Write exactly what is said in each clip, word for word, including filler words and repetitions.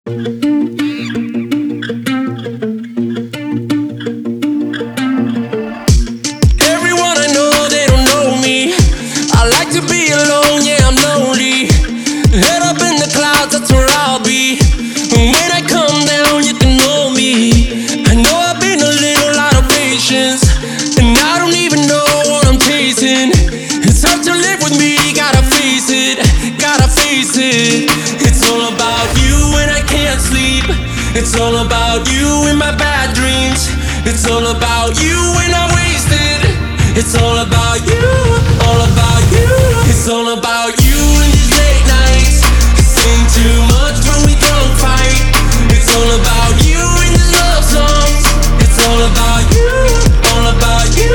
Everyone I know, they don't know me. I like to be alone, yeah, I'm lonely. Head up in the clouds, that's where I'll be. When I come down, you can know me. I know I've been a little out of patience, and I don't even know what I'm chasing. It's hard to live with me, gotta face it, gotta face it. It's all about you when I can't sleep. It's all about you in my bad dreams. It's all about you when I'm wasted. It's all about you, all about you. It's all about you in these late nights. Sing too much when we don't fight. It's all about you in these love songs. It's all about you, all about you,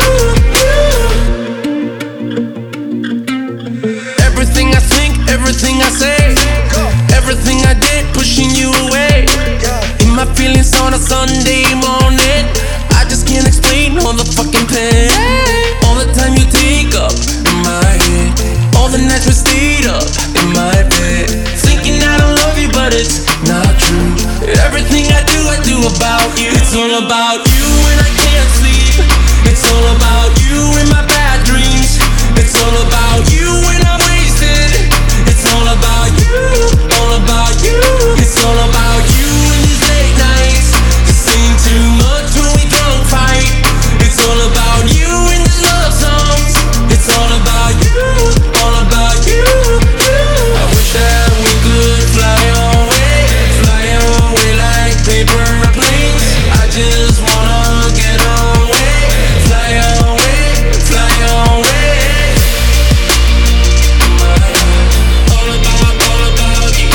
you. Everything I think, everything I say, everything I did, pushing you away. In my feelings on a Sunday morning, I just can't explain all the fucking pain. All the time you take up in my head, all the nights we stayed up in my bed, thinking I don't love you, but it's not true. Everything I do, I do about you. It's all about you when I can't sleep. It's all about you in my bad dreams. It's all about you when I'm wasted. It's all about you, all about you. It's all about you in these late nights. Sing too much when we don't fight. It's all about you in these love songs. It's all about you, all about you, you. I wish that we could fly away, fly away like paper planes. I just wanna get away, fly away, fly away. All about, all about you.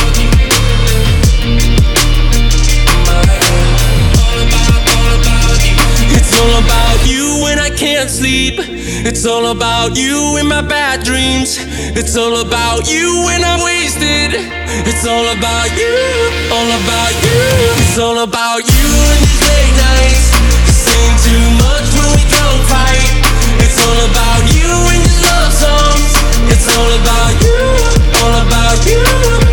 All about, all about you. It's all about you when I can't sleep. It's all about you in my bad dreams. It's all about you when I'm wasted. It's all about you, all about you. It's all about you in these late nights. Sing too much when we don't fight. It's all about you in these love songs. It's all about you, all about you.